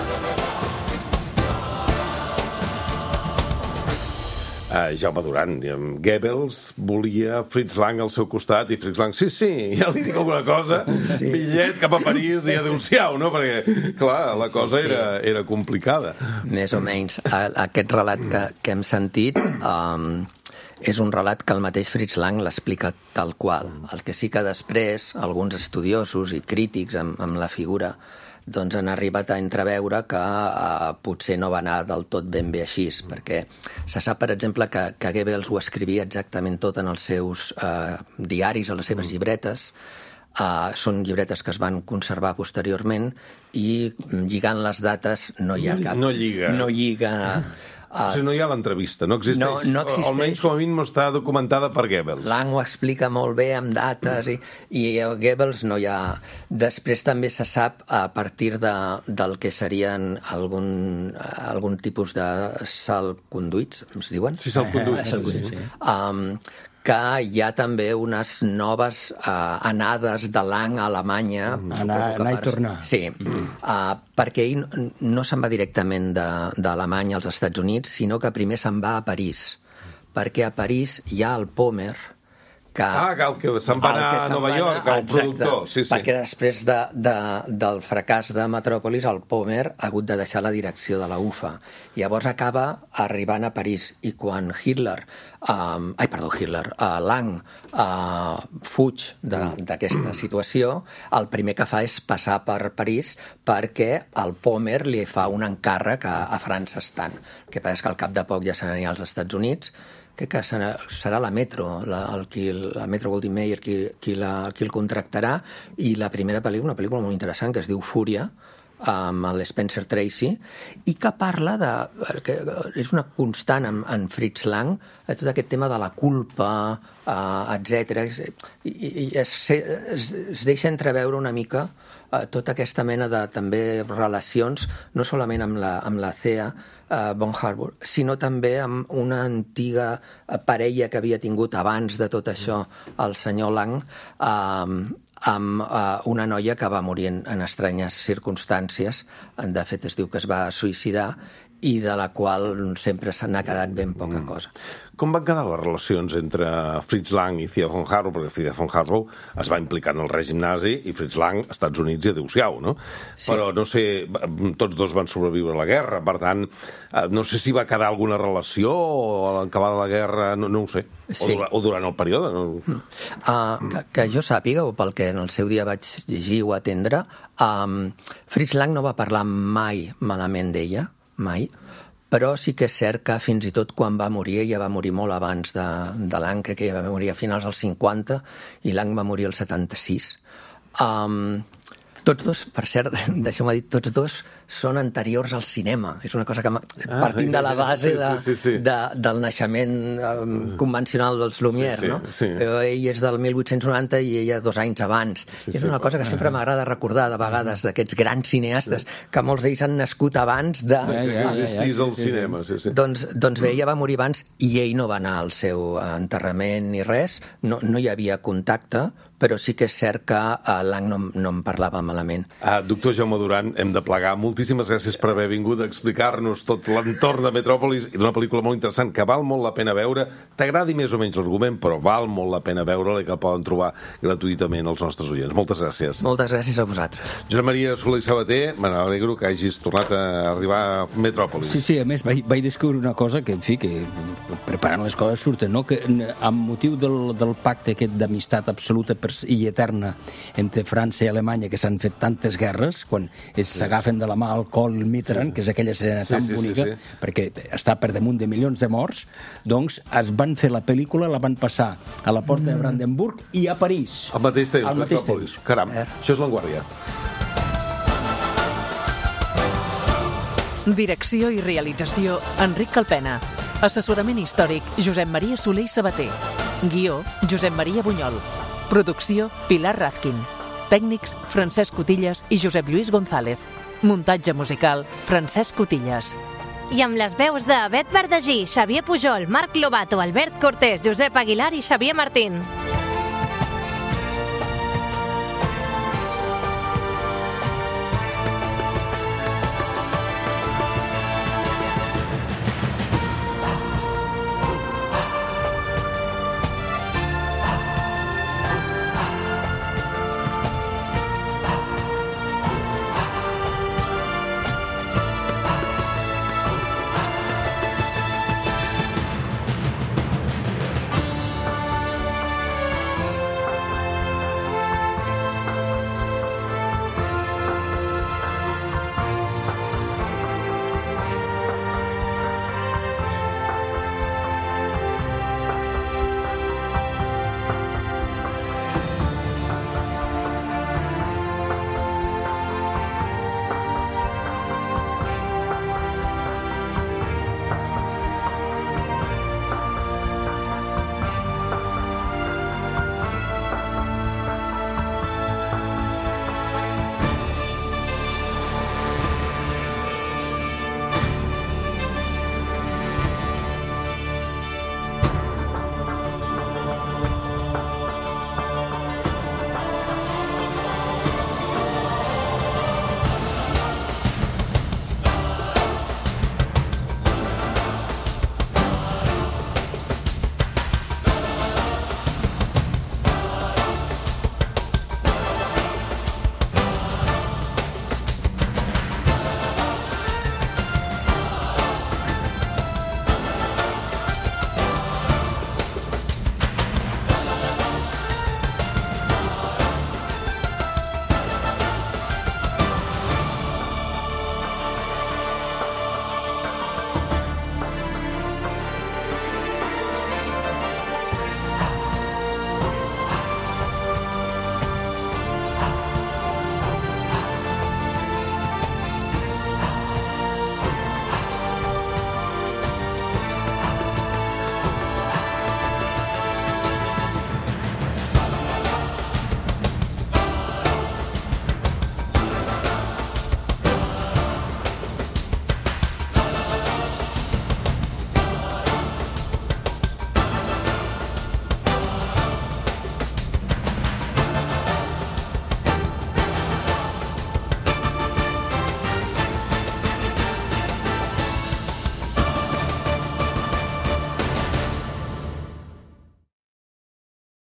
Uh, Jaume Duran, Goebbels volia Fritz Lang al seu costat i Fritz Lang, sí, sí, ja li dic alguna cosa, sí. Bitllet cap a París i adéu-siau, no? Perquè, clar, la cosa sí, sí. Era, era complicada. Més o menys. Aquest relat que, que hem sentit um, és un relat que el mateix Fritz Lang l'explica tal qual. El que sí que després alguns estudiosos i crítics amb, amb la figura doncs han arribat a entreveure que eh, potser no va anar del tot ben bé així, perquè se sap, per exemple, que, que Goebbels ho escrivia exactament tot en els seus eh, diaris o les seves llibretes. Eh, són llibretes que es van conservar posteriorment i lligant les dates no hi ha cap... No lliga. No lliga... Uh, o sigui, no hi ha l'entrevista, no existeix. No, no existeix. Almenys com a mínim està documentada per Goebbels. Lang ho explica molt bé amb dates i, i a Goebbels no hi ha... Després també se sap a partir de, del que serien algun, algun tipus de salconduits, es diuen? Sí, salconduits. Uh, salconduits. Sí, sí. Um, que hi ha també unes noves uh, anades de Lang a Alemanya. Anar, anar i tornar. Sí, uh, perquè ell no se'n va directament d'Alemanya als Estats Units, sinó que primer se'n va a París, perquè a París hi ha el Pomer, que... Ah, que el que se'n va anar a Nova York, el productor. Sí, sí. Perquè després de, de, del fracàs de Metròpolis, el Pomer ha hagut de deixar la direcció de la U F A. Llavors acaba arribant a París, i quan Hitler, um, ai, perdó, Hitler, uh, Lang uh, fuig d'aquesta situació, el primer que fa és passar per París perquè el Pomer li fa un encàrrec a, a França estant. El que passa és que al cap de poc ja se n'anirà als Estats Units, que, que serà, serà la Metro, la, el, qui, la Metro Goldwyn Mayer qui, qui, la, qui el contractarà, i la primera pel·lícula, una pel·lícula molt interessant que es diu Fúria, amb l'Spencer Tracy, i que parla de... que és una constant en, en Fritz Lang, tot aquest tema de la culpa, uh, etcètera. I, i es, es, es deixa entreveure una mica uh, tota aquesta mena de també relacions, no solament amb la, amb la Thea uh, von Harbour, sinó també amb una antiga parella que havia tingut abans de tot això el senyor Lang, uh, amb uh, una noia que va morir en, en estranyes circumstàncies. De fet, es diu que es va suïcidar i de la qual sempre se n'ha quedat ben poca mm. cosa. Com van quedar les relacions entre Fritz Lang i Thea von Harbour? Perquè Thea von Harbour es va implicar en el règim nazi i Fritz Lang, als Estats Units, i adéu-siau, no? Sí. Però, no sé, tots dos van sobreviure a la guerra, per tant, no sé si va quedar alguna relació o a l'acabar de la guerra, no, no ho sé. Sí. O, durant, o durant el període. No? Mm. Uh, que, que jo sàpiga, o pel que en el seu dia vaig llegir o atendre, um, Fritz Lang no va parlar mai malament d'ella, mai, però sí que és cert que fins i tot quan va morir, ella va morir molt abans de, de Lang, crec que ella va morir a finals dels cinquanta i Lang va morir al setanta-sis. Um, tots dos, per cert, deixeu-me dir, tots dos són anteriors al cinema. És una cosa que, ah, partint de la base de, sí, sí, sí. De, del naixement um, convencional dels Lumière, sí, sí, no? Sí. Però ell és del mil vuit-cents noranta i ella dos anys abans. Sí, és una sí, cosa que sempre m'agrada recordar de vegades d'aquests grans cineastes, que molts d'ells han nascut abans de... Ja, ja, ja, que existís al cinema, sí, sí. Doncs, doncs bé, ella va morir abans i ell no va anar al seu enterrament ni res, no, no hi havia contacte, però sí que és cert que uh, Lang no, no em parlava malament. Uh, doctor Jaume Duran, hem de plegar. Moltíssimes gràcies per haver vingut a explicar-nos tot l'entorn de Metròpolis i d'una pel·lícula molt interessant que val molt la pena veure. T'agradi més o menys l'argument, però val molt la pena veure-la i que el poden trobar gratuïtament els nostres oients. Moltes gràcies. Moltes gràcies a vosaltres. Josep Maria Soler i Sabater, me n'alegro que hagis tornat a arribar a Metròpolis. Sí, sí, a més vaig, vaig descobrir una cosa que, en fi, que preparant les coses surten, no? Que amb motiu del, del pacte aquest d'amistat absoluta per, i eterna entre França i Alemanya, que s'han fet tantes guerres, quan s'agafen de la mà al col el Mitterrand, sí, sí. que és aquella escena sí, tan sí, bonica, sí, sí. perquè està per damunt de milions de morts, doncs es van fer la pel·lícula, la van passar a la porta mm. de Brandenburg i a París. Al mateix temps. Al mateix temps. Caram, eh. això és l'Vanguardia. Direcció i realització, Enric Calpena. Assessorament històric, Josep Maria Soler i Sabater. Guió, Josep Maria Bunyol. Producció, Pilar Razkin. Tècnics, Francesc Cotillas i Josep Lluís González. Muntatge musical, Francesc Cotillas. I amb les veus de Bet Verdagí, Xavier Pujol, Marc Lobato, Albert Cortés, Josep Aguilar i Xavier Martín.